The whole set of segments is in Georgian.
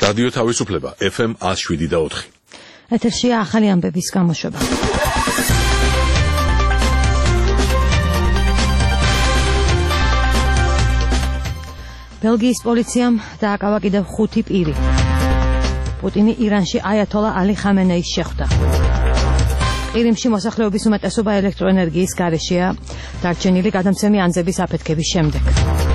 რადიო თავისუფლება FM 107.4. ეთერშია ახალი ამბების გამოშვება. ბელგიის პოლიციამ დააკავა კიდევ 5 პირი. პუტინი ირანში აიათოლა ალი ხამენეის შეხვდა. ყირიმში მოსახლეობის უმეტესობა ელექტროენერგიის გარეშეა, დარჩენილი გადამცემი ანზების აფეთქების შემდეგ.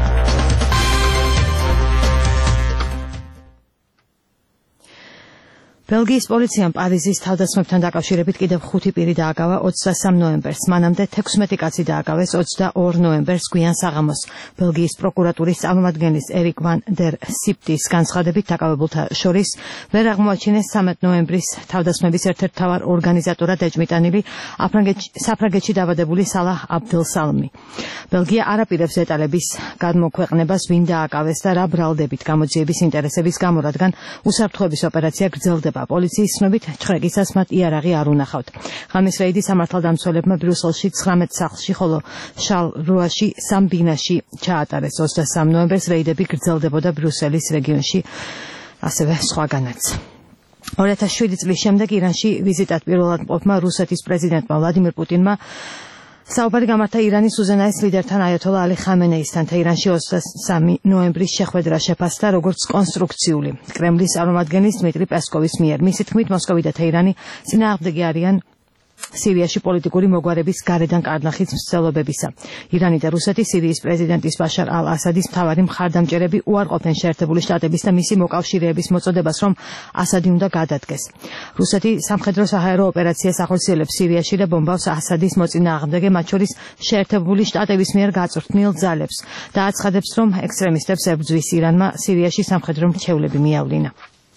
ბელგიის პოლიციამ პარიზის თავდასხმებთან დაკავშირებით კიდევ 5 პირი დააკავა 23 ნოემბერს. მანამდე 16 კაცი დააკავეს 22 ნოემბერს გვიან საღამოს. ბელგიის პროკურატურის წარმომადგენლის ერიკ ვან დერ სიპტის განცხადებით დაკავებულთა შორის ვერ აღმოაჩინეს 13 ნოემბრის თავდასხმების ერთ-ერთ მთავარ ორგანიზატორად ეჭვმიტანილი საფრანგეთში დაბადებული სალაჰ აბდელ სალმი. ბელგია არ აპირებს დეტალების გადმოქვეყნებას, ვინ დააკავეს და რა ბრალდებით გამოძიების ინტერესების გამო, რადგან უსაფრთხოების ოპერაცია გრძელდება. პოლიციის ცნობით ჩხრეკისას მათ იარაღი არ უნახავთ. ღამის რეიდი სამართალდამცველებმა ბრიუსელში 19 სახლში, ხოლო შარლრუაში 3 ბინაში ჩაატარეს. 23 ნოემბერს რეიდები გრძელდებოდა ბრიუსელის რეგიონში, ასევე სხვაგანაც. 2007 წლის შემდეგ ირანში ვიზიტად პირველად მყოფმა რუსეთის პრეზიდენტმა ვლადიმირ პუტინმა საუბარი გამართა ირანის უზენაეს ლიდერთან აიათოლა ალი ხამენეისთან. ირანში 23 ნოემბრის შეხვედრა შეფასდა როგორც კონსტრუქციული. კრემლის წარმომადგენლის დმიტრი პესკოვის მიერ. მისი თქმით, მოსკოვი და თეირანი წინააღმდეგი არიან სირიაში პოლიტიკური მოგვარების გარედან კარნახის მცდელობებისა. ირანი და რუსეთი სირიის პრეზიდენტის ბაშარ ალ-ასადის მთავარი მხარდამჭერები უარყოფენ შეერთებული შტატების და მისი მოკავშირეების მოწოდებას, რომ ასადი უნდა გადადგეს. რუსეთი სამხედრო-საჰაერო ოპერაციას ახორციელებს სირიაში და ბომბავს ასადის მოწინააღმდეგე, მათ შორის შეერთებული შტატების მიერ გაწვრთნილ ძალებს და აცხადებს, რომ ექსტრემისტებს ებრძვის ირანმა სირიაში სამხედრო მრჩევლები მიავლინა.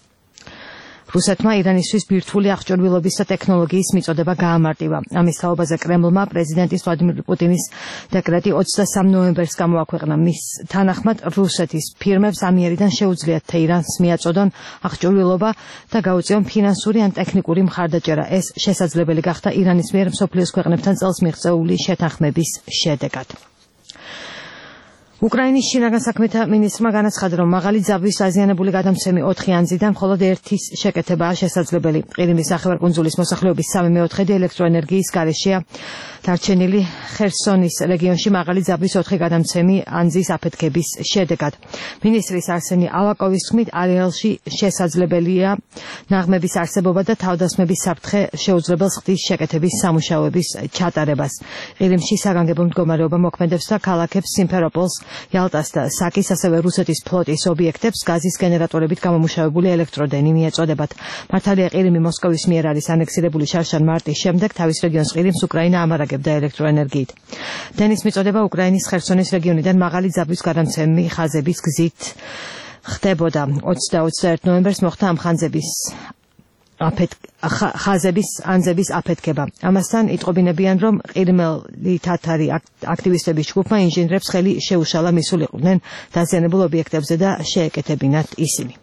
რუსეთმა ირანისთვის ბირთვული აღჭურვილობის და ტექნოლოგიის მიწოდება გაამარტივა. ამის თაობაზე კრემლმა პრეზიდენტის ვლადიმირ პუტინის დეკრეტი 23 ნოემბერს გამოაქვეყნა. მის თანახმად რუსეთის ფირმებს ამიერიდან შეუძლიათ თეირანს მიაწოდონ აღჭურვილობა და გაუწიონ ფინანსური ან ტექნიკური მხარდაჭერა. ეს შესაძლებელი გახდა ირანის მიერ მსოფლიოს ქვეყნებთან წელს მიღწეული შეთანხმების შედეგად. უკრაინის შინაგან საქმეთა მინისტრმა განაცხადა, რომ მაღალი ძაბვის დაზიანებული გადამცემი 4 ანზიდან მხოლოდ 1-ის შეკეთებაა შესაძლებელი. ყირიმის ნახევარკუნძულის მოსახლეობის 3/4 ელექტროენერგიის გარეშეა, დარჩენილი ხერსონის რეგიონში მაღალი ძაბვის 4 გადამცემი ანზის აფეთქების შედეგად. მინისტრის არსენი ავაკოვის თქმით, არეალში შესაძლებელია ნაღმების არსებობა და თავდასხმების საფრთხე შეუძლებელს ხდის შეკეთების სამუშაოების ჩატარებას. ყირიმში საგანგებო მდგომარეობა მოქმედებს და ქალაქებს სიმფეროპოლს, იალტას და საკის, ასევე რუსეთის ფლოტის ობიექტებს გაზის გენერატორებით გამომუშავებული ელექტროდენი მიეწოდებათ. მართალია ყირიმი მოსკოვის მიერ არის ანექსირებული შარშან მარტის შემდეგ, თავის რეგიონს ყირიმს უკრაინა ამარაგებდა ელექტროენერგიით. დენის მიწოდება უკრაინის ხერსონის რეგიონიდან მაღალი ძაბვის გადამცემი ხაზების გზით ხდებოდა. 20-21 ნოემბერს მოხდა ამ ხაზების ანზების აფეთქება. ამასთან იტყობინებიან, რომ ყირიმელი თათარი აქტივისტების ჯგუფმა ინჟინრებს ხელი შეუშალა მისულიყვნენ დაზიანებულ ობიექტებზე და შეეკეთებინათ ისინი.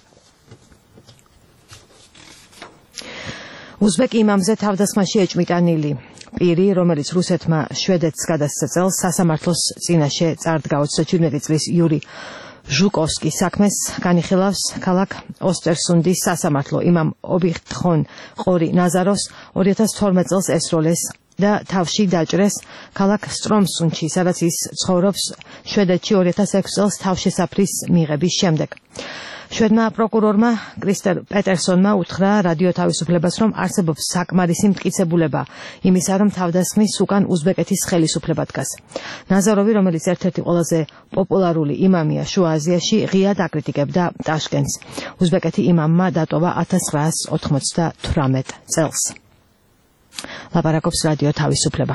უზბეკ იმამზე თავდასხმაში ეჭვმიტანილი პირი, რომელიც რუსეთმა შვედეთს გადასცა წელს, სასამართლოს წინაშე წარდგა. 27 წლის იური ჟუკოვსკის საქმეს განიხილავს ქალაქ ოსტერსუნდის სასამართლო. იმამ ობიხთხონ ყორი ნაზაროს 2012 წელს ესროლეს და თავში დაჭრეს ქალაქ სტრომსუნდში, სადაც ის ცხოვრობს შვედეთში 2006 წელს თავშესაფრის მიღების შემდეგ. შვედმა პროკურორმა კრისტერ პეტერსონმა უთხრა რადიო თავისუფლებას, რომ არსებობს საკმარისი მტკიცებულება იმისა, რომ თავდასხმის უკან უზბეკეთის ხელისუფლება დგას. ნაზაროვი, რომელიც ერთ-ერთი ყველაზე პოპულარული იმამია შუა აზიაში, ღიად აკრიტიკებდა ტაშკენტს. უზბეკეთი იმამმა დატოვა 1998 წელს. ლაპარაკობს რადიო თავისუფლება.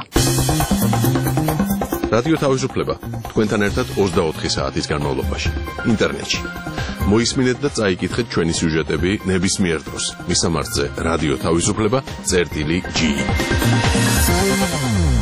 რადიო თავისუფლება თქვენთან ერთად 24 საათის განმავლობაში ინტერნეტში. მოისმინეთ და წაიკითხეთ ჩვენი სიუჟეტები ნებისმიერ დროს. მისამართზე რადიო თავისუფლება წერტილი G.